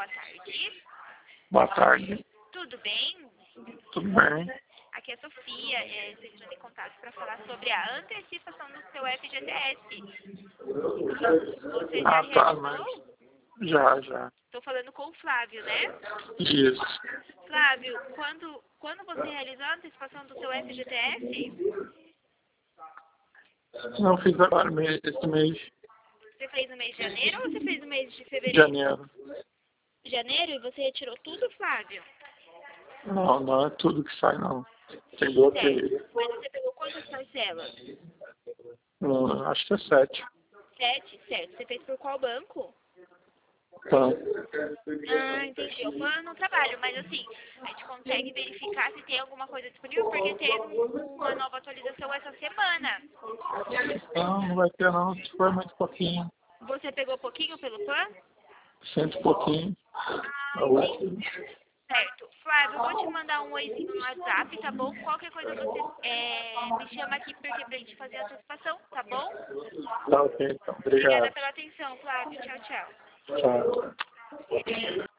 boa tarde. Boa tarde, Tudo bem? tudo bem? Aqui é a Sofia, estou entrando em contato para falar sobre a antecipação do seu FGTS. Você já Tá, mas realizou? já. Estou falando com o Flávio, né? Isso. Flávio, quando você realizou a antecipação do seu FGTS? Não fiz agora esse mês Você fez no mês de janeiro ou você fez no mês de de fevereiro? janeiro. Janeiro? E você retirou tudo, Flávio? Não é tudo que sai, não. Tem bloqueio. Certo. Mas você pegou quantas parcelas? Acho que é 7. 7? Certo. Você fez por qual banco? Tá. Ah, entendi. Eu falo no trabalho, mas assim, a gente consegue verificar se tem alguma coisa disponível, porque teve uma nova atualização essa semana. Não vai ter não, se for muito pouquinho. Você pegou pouquinho pelo PAN? Cento e pouquinho. Ah, A última. certo. Flávio, eu vou te mandar um oizinho no WhatsApp, tá bom? Qualquer coisa você me chama aqui porque pra gente fazer a antecipação, tá bom? Tá ok, então. Obrigada Obrigado. pela atenção, Flávio. Tchau, tchau. Tchau.